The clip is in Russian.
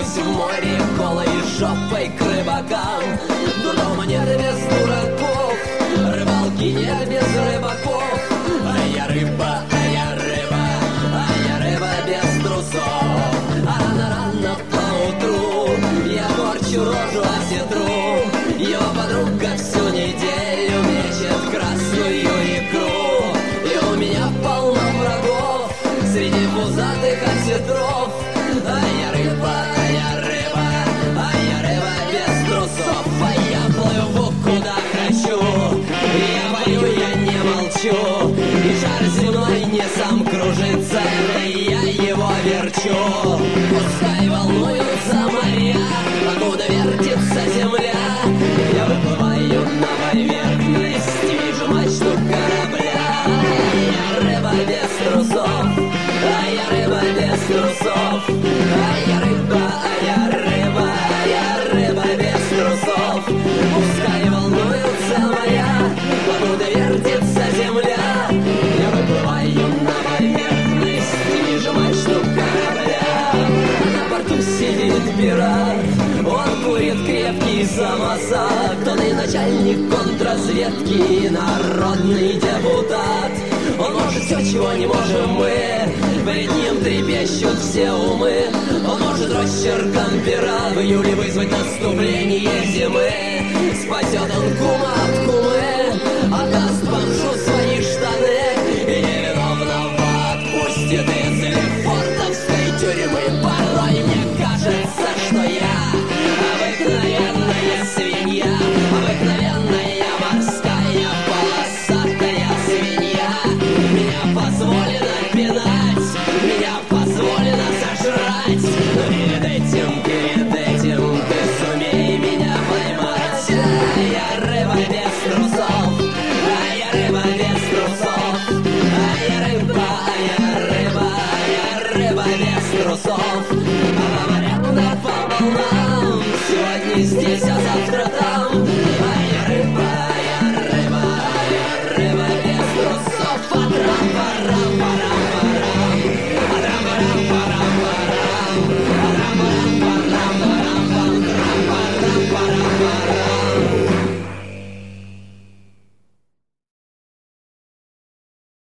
в море голой жопой к рыбакам. Дурдом манеры без дураков, рыбалки нет без рыбаков. А я рыба, а я рыба, а я рыба без трусов. А рано-рано поутру я корчу рожу осетру. Его подруга всю неделю мечет красную икру. И у меня полно врагов среди пузатых осетров. А я рыба, а я рыба, а я рыба без трусов. А я плыву куда хочу, я пою, я не молчу. И шар земной не сам кружится, да и я его верчу. Пускай волнуются моря, покуда вертится земля. Я выплываю на поверхность, вижу мачту корабля. Я рыба без трусов, а я рыба без трусов. А я рыба, а я рыба, а я рыба без трусов. Пускай волнуются моря, покуда вертится земля. Я выплываю на поверхность, вижу мачту корабля. На борту сидит пират, он курит крепкий самосад. Он и начальник контрразведки, и народный депутат. Он может все, чего не можем мы, перед ним трепещут все умы. Он может росчерком пера в июле вызвать наступление зимы. Спасет